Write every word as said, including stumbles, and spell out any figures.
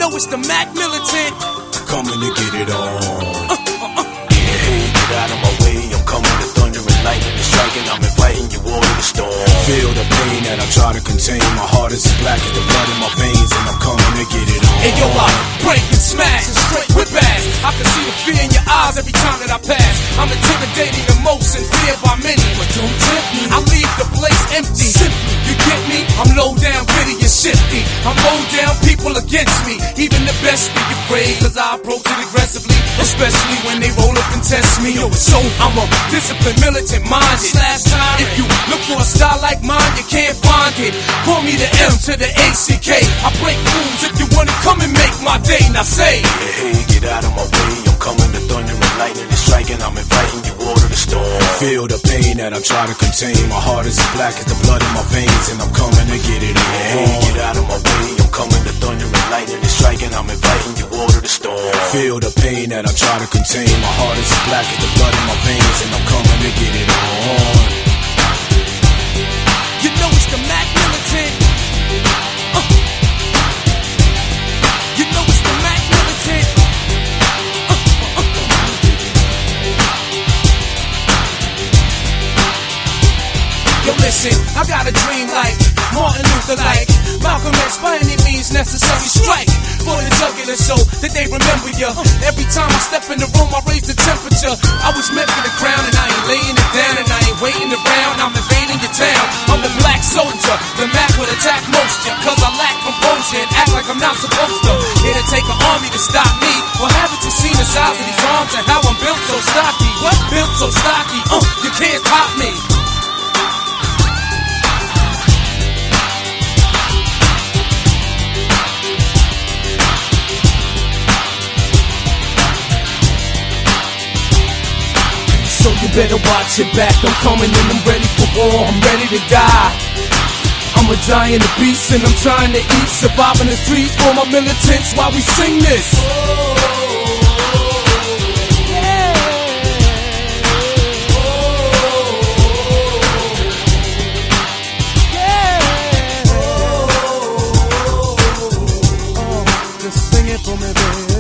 know it's the Mac Militant. Coming to get it on. Uh, uh, uh. Hey, get out of my way, I'm coming to thunder and lightning and striking. I'm inviting you all to the storm. Feel the pain that I try to contain. My heart is as black as the blood in my veins, and I'm coming to get it on. And yo, I break and smash and straight whip ass. I can see the fear in your eyes every time that I pass. I'm intimidating the most and feared by many, but don't tempt me. I leave the place empty. Simply, you get me? I'm low down, gritty and shifty. I'm low down, people against me. Even the best be afraid, cause I approach it aggressively, especially when they roll up and test me. Yo, so I'm a disciplined, militant minded slash time. If you look for a style like mine, you can't find it. Call me the M to the A C K. I break rules. If you wanna come and make my day, now say, hey, hey, get out of my way, I'm coming to thunder and lightning and striking. I'm inviting you all to the storm. Feel the pain that I try to contain. My heart is as black as the blood in my veins, and I'm coming to get it on. Hey, get out of my way, I'm coming to thunder and lightning and striking. I'm inviting you all to the storm. Feel the pain that I try to contain. My heart is as black as the blood in my veins, and I'm coming to get it on. You know it's the Mac Militant. Uh. You know it's the Mac Militant. Uh, uh, uh. Yo, listen, I got a dream like Martin Luther, like Malcolm X, by any means necessary. Strike for the jugular so that they remember you. Every time I step in the room, I raise the temperature. I was meant for the crown, and I ain't laying it down, and I ain't waiting around. I'm invading your town. I'm the black soldier, the Mac will attack most ya, cause I lack composure and act like I'm not supposed to. It'll take an army to stop me. Well, haven't you seen the size of these arms and how I'm built so stocky? What? Built so stocky, uh, you can't pop me. So you better watch your back, I'm coming and I'm ready for war, I'm ready to die. I'm a giant, a beast, and I'm trying to eat, surviving the streets for my militants while we sing this. Yeah. Yeah. Oh, just sing it for me, baby.